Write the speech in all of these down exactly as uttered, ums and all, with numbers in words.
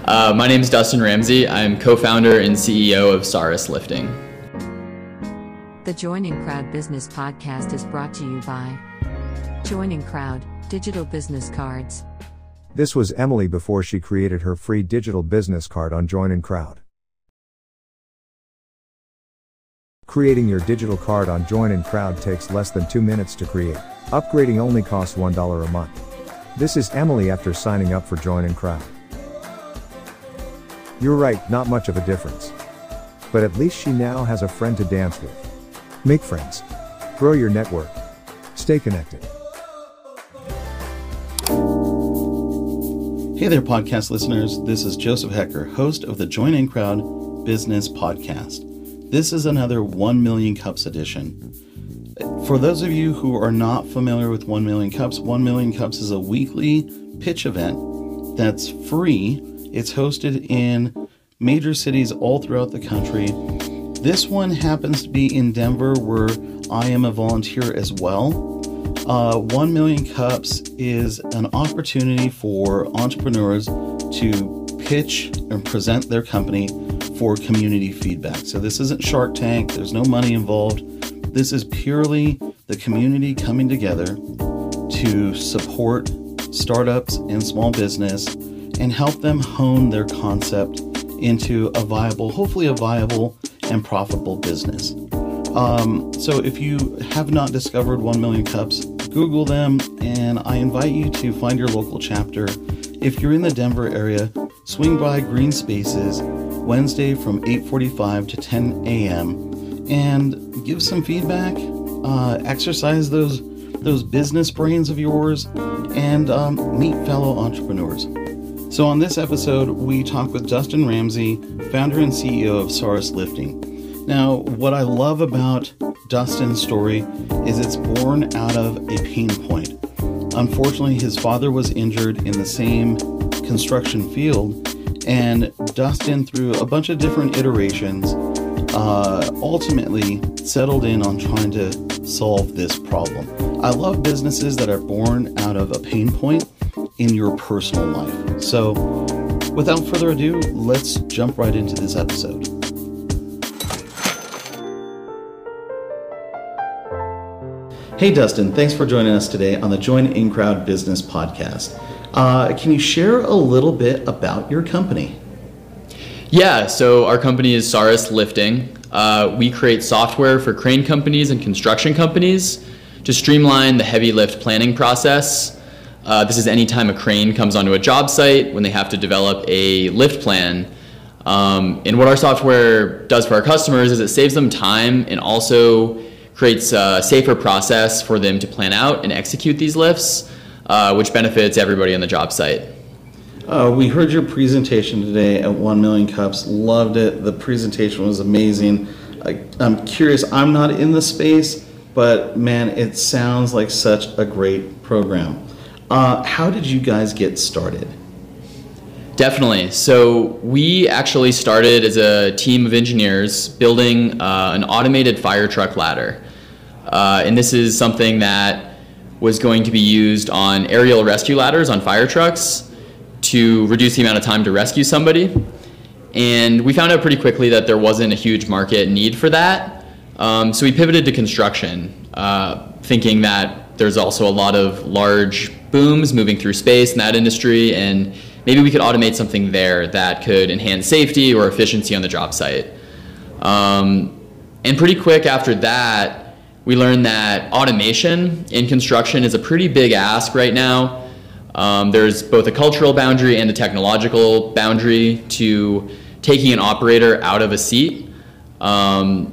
Uh, my name is Dustin Ramsey. I'm co-founder and C E O of Saris Lifting. The Joining Crowd Business Podcast is brought to you by Joining Crowd, Digital Business Cards. This was Emily before she created her free digital business card on Joining Crowd. Creating your digital card on Joining Crowd takes less than two minutes to create. Upgrading only costs one dollar a month. This is Emily after signing up for Joining Crowd. You're right, not much of a difference. But at least she now has a friend to dance with. Make friends. Grow your network. Stay connected. Hey there, podcast listeners. This is Joseph Hecker, host of the Joining Crowd Business Podcast. This is another one million Cups edition. For those of you who are not familiar with one million Cups, one million Cups is a weekly pitch event that's free. It's hosted in major cities all throughout the country. This one happens to be in Denver, where I am a volunteer as well. Uh, one million Cups is an opportunity for entrepreneurs to pitch and present their company for community feedback. So this isn't Shark Tank. There's no money involved. This is purely the community coming together to support startups and small business and help them hone their concept into a viable, hopefully a viable and profitable business. Um, so if you have not discovered one million Cups, Google them, and I invite you to find your local chapter. If you're in the Denver area, swing by Green Spaces Wednesday from eight forty-five to ten a.m. and give some feedback, uh, exercise those those business brains of yours, and um, meet fellow entrepreneurs. So on this episode, we talk with Dustin Ramsey, founder and C E O of Saris Lifting. Now, what I love about Dustin's story is it's born out of a pain point. Unfortunately, his father was injured in the same construction field, and Dustin, through a bunch of different iterations, uh, ultimately settled in on trying to solve this problem. I love businesses that are born out of a pain point in your personal life. So, without further ado, let's jump right into this episode. Hey Dustin, thanks for joining us today on the Joining Crowd Business Podcast. Uh, can you share a little bit about your company? Yeah, so our company is Saris Lifting. Uh, we create software for crane companies and construction companies to streamline the heavy lift planning process. Uh, this is anytime a crane comes onto a job site when they have to develop a lift plan. Um, and what our software does for our customers is it saves them time and also creates a safer process for them to plan out and execute these lifts, uh, which benefits everybody on the job site. Uh, we heard your presentation today at one million Cups. Loved it. The presentation was amazing. I, I'm curious. I'm not in the space, but man, it sounds like such a great program. Uh, how did you guys get started? Definitely. So we actually started as a team of engineers building uh, an automated fire truck ladder. Uh, and this is something that was going to be used on aerial rescue ladders on fire trucks to reduce the amount of time to rescue somebody. And we found out pretty quickly that there wasn't a huge market need for that. Um, so we pivoted to construction, uh, thinking that there's also a lot of large booms moving through space in that industry, and maybe we could automate something there that could enhance safety or efficiency on the job site. Um, and pretty quick after that, we learned that automation in construction is a pretty big ask right now. Um, there's both a cultural boundary and a technological boundary to taking an operator out of a seat. Um,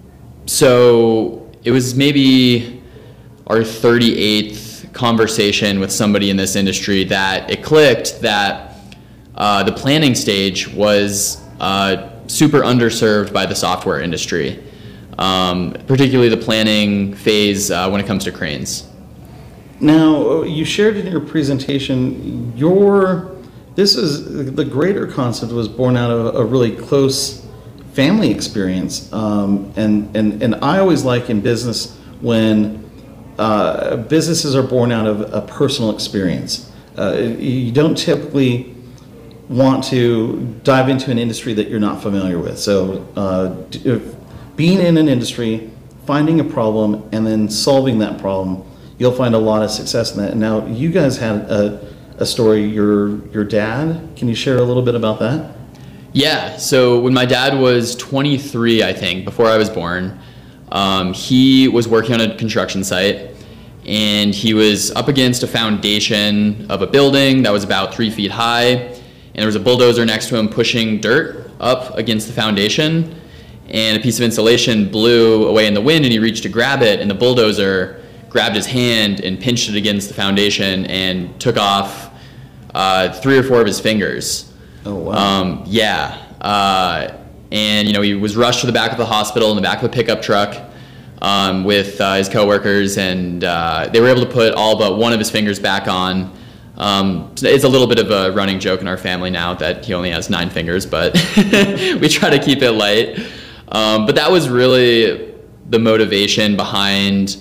so it was maybe our thirty-eighth conversation with somebody in this industry that it clicked that uh, the planning stage was uh, super underserved by the software industry, um, particularly the planning phase uh, when it comes to cranes. Now, you shared in your presentation, your this is the greater concept was born out of a really close family experience, um, and and and I always like in business when uh, businesses are born out of a personal experience. Uh, you don't typically want to dive into an industry that you're not familiar with. So uh, if being in an industry, finding a problem, and then solving that problem, you'll find a lot of success in that. Now, you guys had a, a story, your your dad, can you share a little bit about that? Yeah, so when my dad was twenty-three, I think, before I was born, um, he was working on a construction site, and he was up against a foundation of a building that was about three feet high, and there was a bulldozer next to him pushing dirt up against the foundation, and a piece of insulation blew away in the wind, and he reached to grab it, and the bulldozer grabbed his hand and pinched it against the foundation and took off uh, three or four of his fingers. Oh, wow. Um, yeah. Uh, and, you know, he was rushed to the back of the hospital in the back of a pickup truck um, with uh, his coworkers, and uh, they were able to put all but one of his fingers back on. Um, it's a little bit of a running joke in our family now that he only has nine fingers, but we try to keep it light. Um, but that was really the motivation behind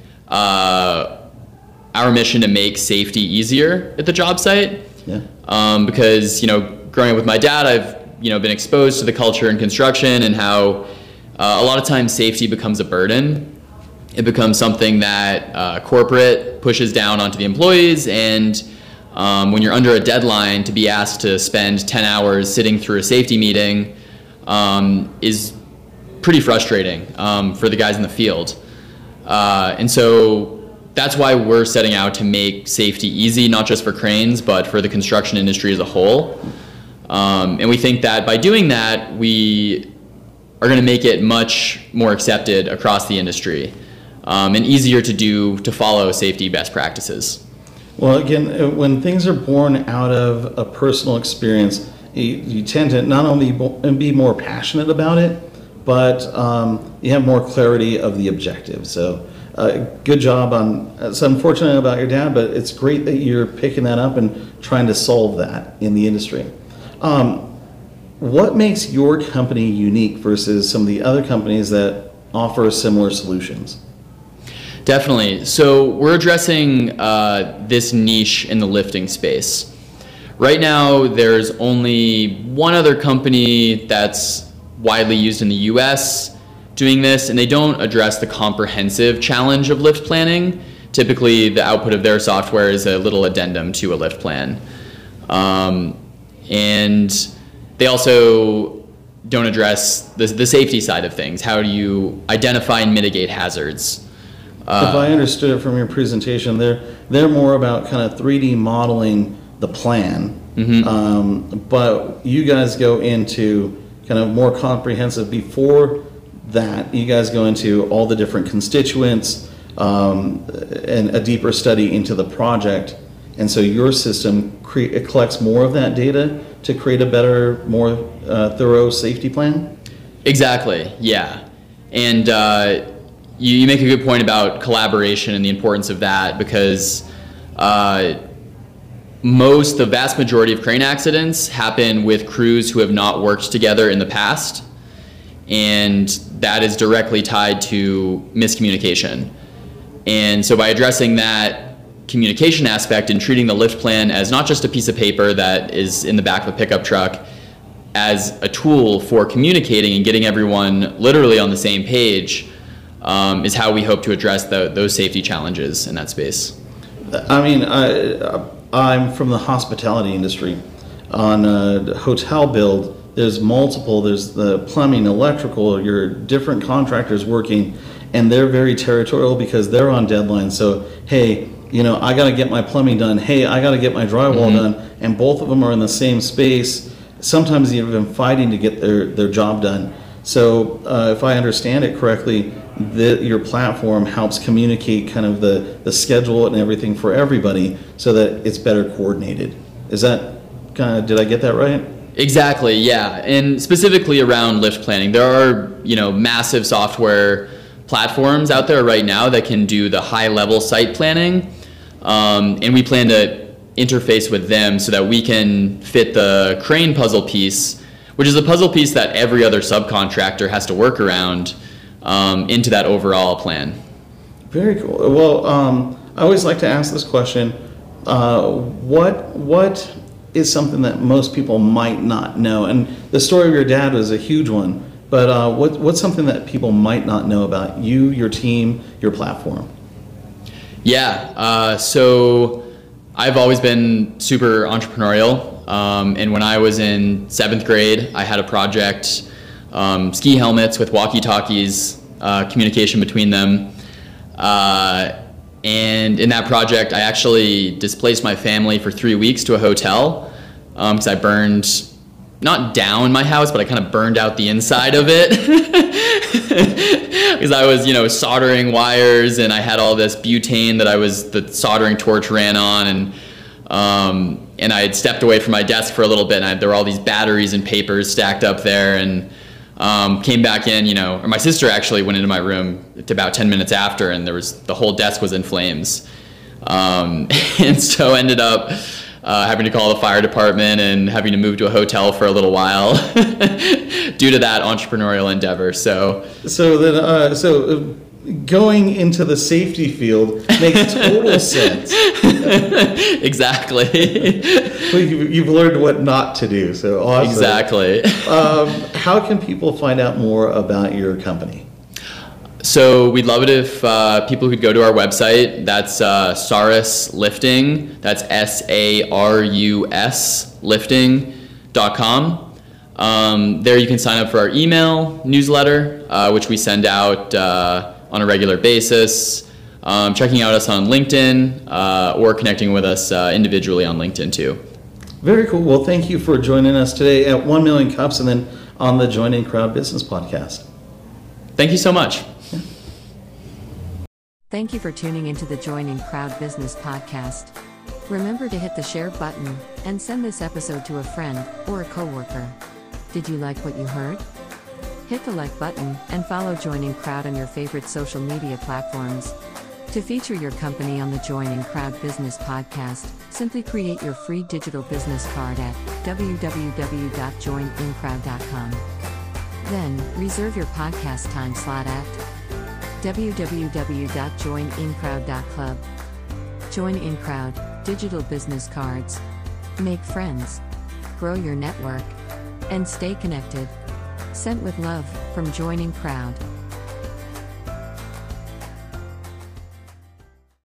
uh, our mission to make safety easier at the job site. Yeah. Um, because, you know, growing up with my dad, I've, you know, been exposed to the culture in construction and how uh, a lot of times safety becomes a burden. It becomes something that uh, corporate pushes down onto the employees, and um, when you're under a deadline, to be asked to spend ten hours sitting through a safety meeting um, is pretty frustrating um, for the guys in the field. Uh, and so that's why we're setting out to make safety easy, not just for cranes, but for the construction industry as a whole. Um, and we think that by doing that, we are going to make it much more accepted across the industry um, and easier to do, to follow safety best practices. Well, again, when things are born out of a personal experience, you, you tend to not only be more passionate about it, but um, you have more clarity of the objective. So uh, good job on, it's unfortunate about your dad, but it's great that you're picking that up and trying to solve that in the industry. Um, what makes your company unique versus some of the other companies that offer similar solutions? Definitely. So we're addressing uh, this niche in the lifting space. Right now, there's only one other company that's widely used in the U S doing this, and they don't address the comprehensive challenge of lift planning. Typically, the output of their software is a little addendum to a lift plan. Um, and they also don't address the, the safety side of things. How do you identify and mitigate hazards? Uh, if I understood it from your presentation, they're, they're more about kind of three D modeling the plan, mm-hmm. um, but you guys go into kind of more comprehensive. Before that, you guys go into all the different constituents um, and a deeper study into the project. And so your system cre- it collects more of that data to create a better, more uh, thorough safety plan? Exactly, yeah. And uh, you, you make a good point about collaboration and the importance of that, because uh, most, the vast majority of crane accidents happen with crews who have not worked together in the past, and that is directly tied to miscommunication. And so by addressing that communication aspect and treating the lift plan as not just a piece of paper that is in the back of a pickup truck, as a tool for communicating and getting everyone literally on the same page, um, is how we hope to address the, those safety challenges in that space. I mean, I, I'm from the hospitality industry. On a hotel build, there's multiple, there's the plumbing, electrical, your different contractors working, and they're very territorial because they're on deadline. So, hey, you know, I got to get my plumbing done. Hey, I got to get my drywall mm-hmm. done. And both of them are in the same space, sometimes even fighting to get their, their job done. So uh, if I understand it correctly, the, your platform helps communicate kind of the, the schedule and everything for everybody so that it's better coordinated. Is that kind of, did I get that right? Exactly, yeah. And specifically around lift planning, there are, you know, massive software platforms out there right now that can do the high level site planning. Um, and we plan to interface with them so that we can fit the crane puzzle piece, which is a puzzle piece that every other subcontractor has to work around, um, into that overall plan. Very cool. Well, um, I always like to ask this question. Uh, what what is something that most people might not know. And the story of your dad was a huge one. But uh, what, what's something that people might not know about you, your team, your platform? Yeah, uh, so I've always been super entrepreneurial. Um, and when I was in seventh grade, I had a project, um, ski helmets with walkie-talkies, uh, communication between them. Uh, and in that project, I actually displaced my family for three weeks to a hotel because um, I burned, not down my house, but I kind of burned out the inside of it because I was, you know, soldering wires, and I had all this butane that I was, the soldering torch ran on, and um, and I had stepped away from my desk for a little bit, and I, there were all these batteries and papers stacked up there, and Um, came back in, you know, or my sister actually went into my room to about ten minutes after, and there was, the whole desk was in flames. Um, and so ended up uh, having to call the fire department and having to move to a hotel for a little while due to that entrepreneurial endeavor. So, so then, uh, so going into the safety field makes total sense. Exactly. You've learned what not to do, so awesome. Exactly. um, how can people find out more about your company? So we'd love it if uh, people could go to our website. That's uh, Sarus Lifting. That's S A R U S lifting dot com. Um, there you can sign up for our email newsletter, uh, which we send out uh, on a regular basis. Um, checking out us on LinkedIn uh, or connecting with us uh, individually on LinkedIn too. Very cool. Well, thank you for joining us today at one million Cups and then on the Join In Crowd Business Podcast. Thank you so much. Yeah. Thank you for tuning into the Join In Crowd Business Podcast. Remember to hit the share button and send this episode to a friend or a coworker. Did you like what you heard? Hit the like button and follow Join In Crowd on your favorite social media platforms. To feature your company on the Join In Crowd Business Podcast, simply create your free digital business card at w w w dot join in crowd dot com. Then, reserve your podcast time slot at w w w dot join in crowd dot club. Join In Crowd, digital business cards. Make friends. Grow your network. And stay connected. Sent with love, from Join In Crowd.